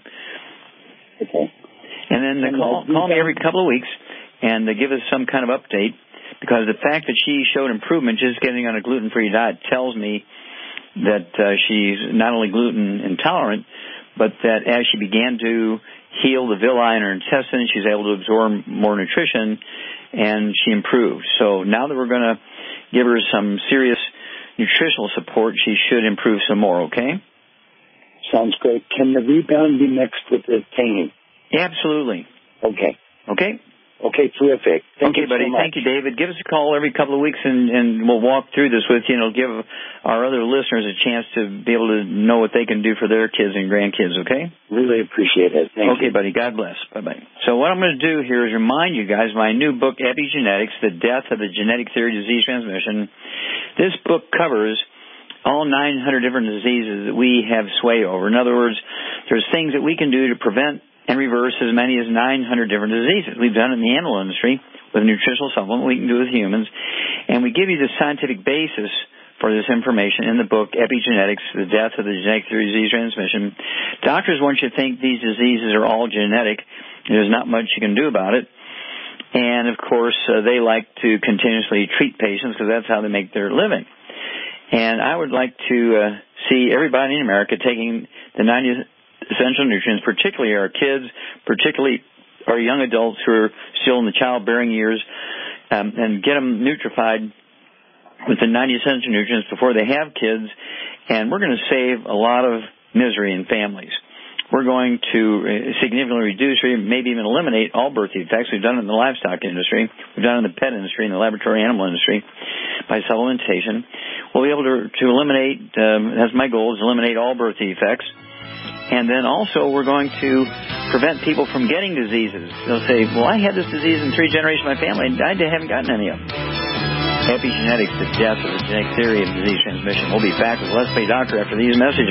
Okay. And then uh, call, call me every couple of weeks and uh, give us some kind of update, because the fact that she showed improvement just getting on a gluten-free diet tells me that uh, she's not only gluten intolerant, but that as she began to heal the villi in her intestines, she's able to absorb more nutrition, and she improved. So now that we're going to give her some serious nutritional support, she should improve some more, okay? Sounds great. Can the Rebound be mixed with the Tangy? Absolutely. Okay. Okay? Okay, terrific. Thank okay, you buddy. So Thank you, David. Give us a call every couple of weeks, and, and we'll walk through this with you, and it'll give our other listeners a chance to be able to know what they can do for their kids and grandkids, okay? Really appreciate it. Thank okay, you. buddy. God bless. Bye-bye. So what I'm going to do here is remind you guys my new book, Epigenetics, The Death of the Genetic Theory of Disease Transmission. This book covers all nine hundred different diseases that we have sway over. In other words, there's things that we can do to prevent and reverse as many as nine hundred different diseases. We've done it in the animal industry with a nutritional supplement. We can do it with humans. And we give you the scientific basis for this information in the book, Epigenetics, The Death of the Genetic Theory of Disease Transmission. Doctors want you to think these diseases are all genetic. There's not much you can do about it. And, of course, uh, they like to continuously treat patients because that's how they make their living. And I would like to uh, see everybody in America taking the ninety essential nutrients, particularly our kids, particularly our young adults who are still in the childbearing years, um, and get them nutrified with the ninety essential nutrients before they have kids, and we're going to save a lot of misery in families. We're going to significantly reduce or maybe even eliminate all birth defects. We've done it in the livestock industry. We've done it in the pet industry, in the laboratory animal industry, by supplementation. We'll be able to, to eliminate, um, that's my goal, is eliminate all birth defects. And then also we're going to prevent people from getting diseases. They'll say, well, I had this disease in three generations of my family, and I haven't gotten any of them. Epigenetics, the death of the genetic theory of disease transmission. We'll be back with Let's Play Doctor after these messages.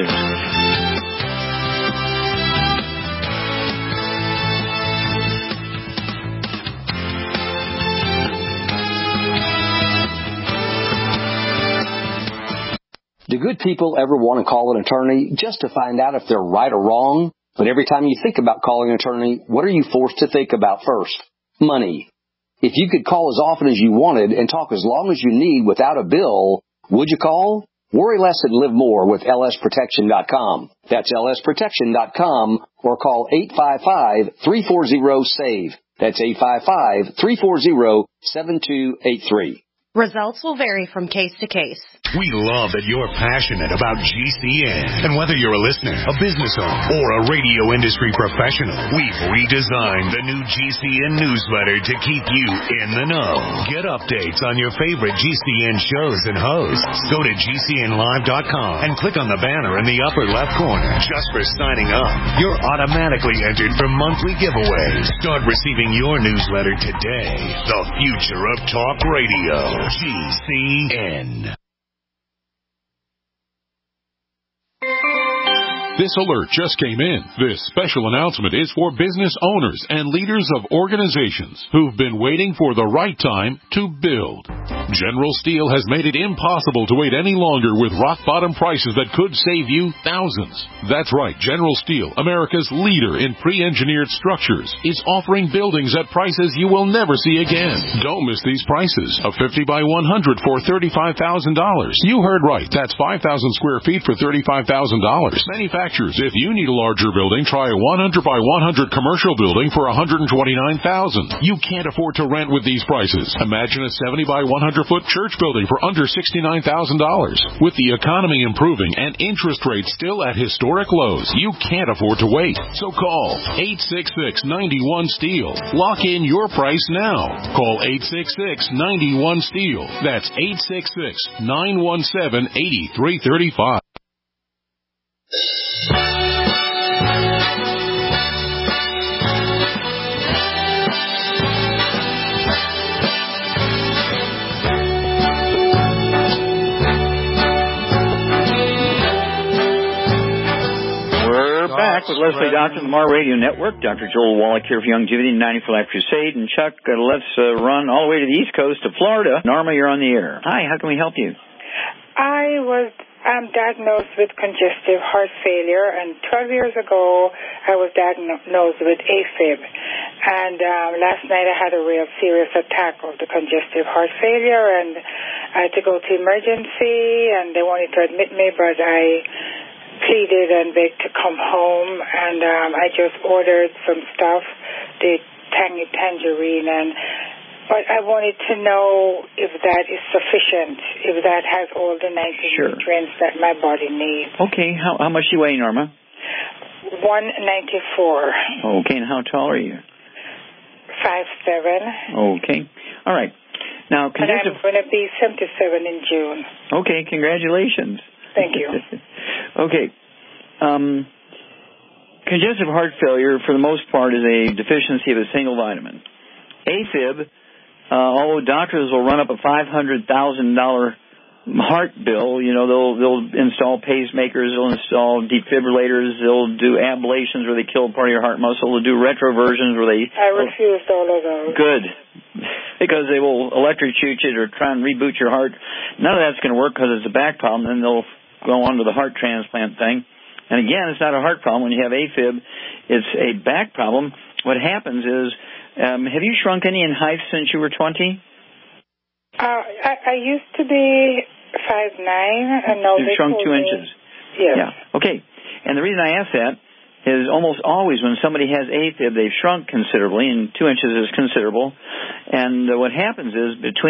Do good people ever want to call an attorney just to find out if they're right or wrong? But every time you think about calling an attorney, what are you forced to think about first? Money. If you could call as often as you wanted and talk as long as you need without a bill, would you call? Worry less and live more with L S protection dot com. That's L S protection dot com or call eight five five, three four zero, S A V E. That's eight five five, three four zero, seven two eight three. Results will vary from case to case. We love that you're passionate about G C N. And whether you're a listener, a business owner, or a radio industry professional, we've redesigned the new G C N newsletter to keep you in the know. Get updates on your favorite G C N shows and hosts. Go to G C N live dot com and click on the banner in the upper left corner. Just for signing up, you're automatically entered for monthly giveaways. Start receiving your newsletter today. The future of talk radio. G C N. This alert just came in. This special announcement is for business owners and leaders of organizations who've been waiting for the right time to build. General Steel has made it impossible to wait any longer with rock-bottom prices that could save you thousands. That's right, General Steel, America's leader in pre-engineered structures, is offering buildings at prices you will never see again. Don't miss these prices. A fifty by one hundred for thirty-five thousand dollars. You heard right. That's five thousand square feet for thirty-five thousand dollars. Manufacturers, if you need a larger building, try a one hundred by one hundred commercial building for one hundred twenty-nine thousand dollars. You can't afford to rent with these prices. Imagine a seventy by one hundred foot church building for under sixty-nine thousand dollars. With the economy improving and interest rates still at historic lows, you can't afford to wait. So call eight six six, nine one, STEEL. Lock in your price now. Call eight six six, nine one, STEEL. That's eight six six, nine one seven, eight three three five. Back with Leslie Doctor, the Mar Radio Network. Doctor Joel Wallach here for Youngevity and ninety for Life Crusade. And Chuck, uh, let's uh, run all the way to the East Coast to Florida. Norma, you're on the air. Hi, how can we help you? I was I'm diagnosed with congestive heart failure, and twelve years ago I was diagnosed with AFib. And um, last night I had a real serious attack of the congestive heart failure, and I had to go to emergency, and they wanted to admit me, but I pleaded and begged to come home, and um, I just ordered some stuff, the tangy tangerine, and but I wanted to know if that is sufficient, if that has all the nitrogen sure. nutrients that my body needs. Okay, how how much do you weigh, Norma? one ninety-four. Okay, and how tall are you? Five seven. Okay, all right. Now, and I'm have... going to be seventy-seven in June. Okay, congratulations. Thank you. Okay. Um, congestive heart failure, for the most part, is a deficiency of a single vitamin. AFib, uh, although doctors will run up a five hundred thousand dollars heart bill, you know, they'll they'll install pacemakers, they'll install defibrillators, they'll do ablations where they kill part of your heart muscle, they'll do retroversions where they... I refused all of those. Good. Because they will electrocute you or try and reboot your heart. None of that's going to work because it's a back problem. Then they'll go on to the heart transplant thing. And again, it's not a heart problem. When you have AFib, it's a back problem. What happens is, um, have you shrunk any in height since you were twenty? Uh, I, I used to be five nine, and now You've they shrunk two me, inches. Yes. Yeah. Okay. And the reason I ask that is almost always when somebody has AFib, they've shrunk considerably, and two inches is considerable. And uh, what happens is between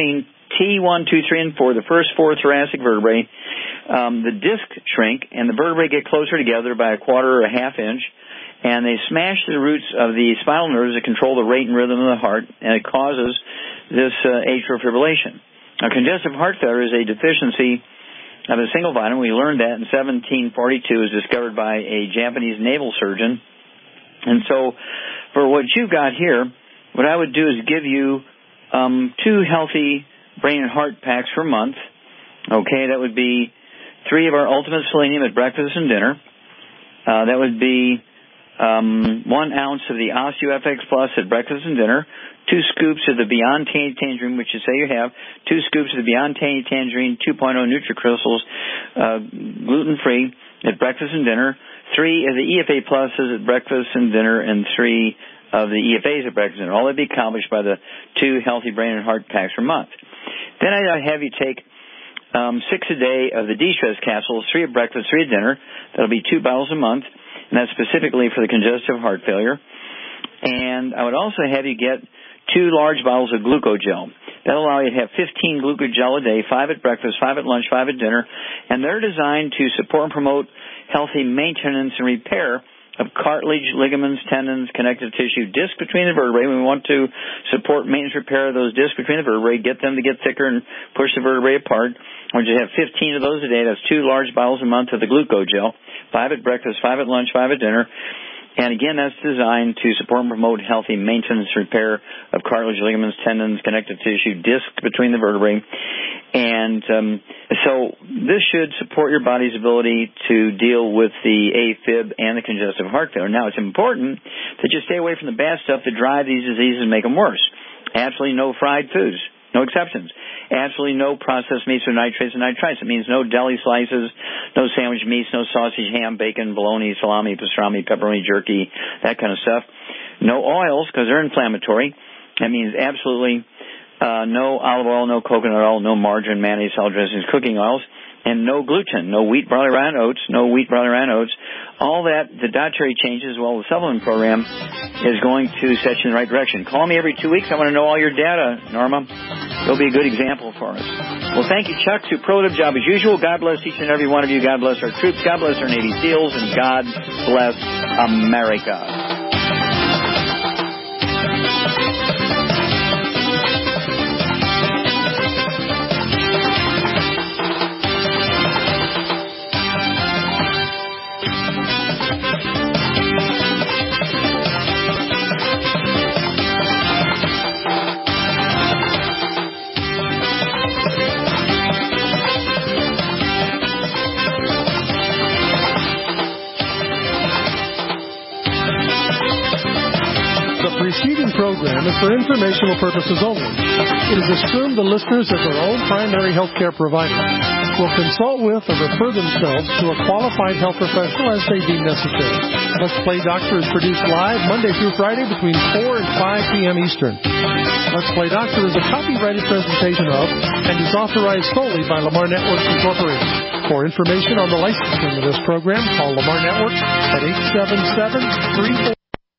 T one, two, three, and four, the first four thoracic vertebrae, um, the disc shrink, and the vertebrae get closer together by a quarter or a half inch, and they smash the roots of the spinal nerves that control the rate and rhythm of the heart, and it causes this uh, atrial fibrillation. Now, congestive heart failure is a deficiency of a single vitamin. We learned that in seventeen forty-two. It was discovered by a Japanese naval surgeon. And so for what you've got here, what I would do is give you um, two healthy brain and heart packs per month. Okay, that would be three of our Ultimate Selenium at breakfast and dinner. Uh, that would be um, one ounce of the OsteoFX Plus at breakfast and dinner. Two scoops of the Beyond Tangy Tangerine, which you say you have. Two scoops of the Beyond Tangy Tangerine two point oh NutriCrystals, uh, gluten-free at breakfast and dinner. Three of the E F A Pluses at breakfast and dinner, and three of the E F As at breakfast and dinner. All that be accomplished by the two healthy brain and heart packs per month. Then I have you take um, six a day of the De-Stress capsules, three at breakfast, three at dinner. That'll be two bottles a month, and that's specifically for the congestive heart failure. And I would also have you get two large bottles of Glucogel. That'll allow you to have fifteen Glucogel a day, five at breakfast, five at lunch, five at dinner, and they're designed to support and promote healthy maintenance and repair of cartilage, ligaments, tendons, connective tissue, disc between the vertebrae. We want to support maintenance repair of those discs between the vertebrae, get them to get thicker and push the vertebrae apart. I want you to have fifteen of those a day. That's two large bottles a month of the Glucogel, five at breakfast, five at lunch, five at dinner. And again, that's designed to support and promote healthy maintenance repair of cartilage, ligaments, tendons, connective tissue, disc between the vertebrae. And um, so this should support your body's ability to deal with the AFib and the congestive heart failure. Now, it's important that you stay away from the bad stuff that drive these diseases and make them worse. Absolutely no fried foods. No exceptions. Absolutely no processed meats or nitrates and nitrites. It means no deli slices, no sandwich meats, no sausage, ham, bacon, bologna, salami, pastrami, pepperoni, jerky, that kind of stuff. No oils, because they're inflammatory. That means absolutely uh, no olive oil, no coconut oil, no margarine, mayonnaise, salad dressings, cooking oils, and no gluten, no wheat, barley, rye, and oats, no wheat, barley, rye, and oats. All that, the dietary changes, as well as the supplement program, is going to set you in the right direction. Call me every two weeks. I want to know all your data, Norma. It'll be a good example for us. Well, thank you, Chuck. Superlative job as usual. God bless each and every one of you. God bless our troops. God bless our Navy SEALs. And God bless America. The preceding program is for informational purposes only. It is assumed the listeners of their own primary health care provider will consult with or refer themselves to a qualified health professional as they deem necessary. Let's Play Doctor is produced live Monday through Friday between four and five p.m. Eastern. Let's Play Doctor is a copyrighted presentation of and is authorized solely by Lamar Networks Incorporated. For information on the licensing of this program, call Lamar Networks at eight seven seven, three four.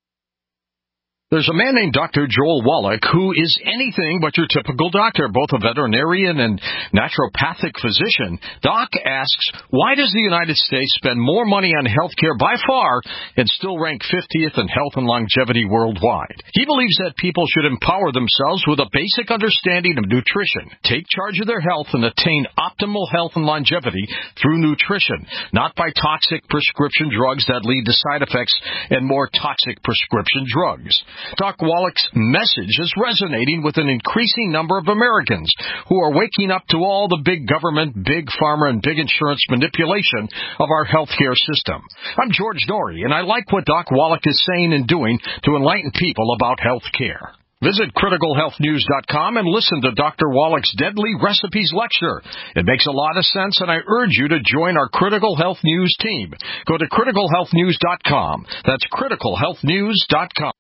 There's a man named Doctor Joel Wallach who is anything but your typical doctor, both a veterinarian and naturopathic physician. Doc asks, why does the United States spend more money on health care by far and still rank fiftieth in health and longevity worldwide? He believes that people should empower themselves with a basic understanding of nutrition, take charge of their health, and attain optimal health and longevity through nutrition, not by toxic prescription drugs that lead to side effects and more toxic prescription drugs. Doc Wallach's message is resonating with an increasing number of Americans who are waking up to all the big government, big pharma, and big insurance manipulation of our healthcare system. I'm George Norrie, and I like what Doc Wallach is saying and doing to enlighten people about health care. Visit critical health news dot com and listen to Doctor Wallach's Deadly Recipes lecture. It makes a lot of sense, and I urge you to join our Critical Health News team. Go to critical health news dot com. That's critical health news dot com.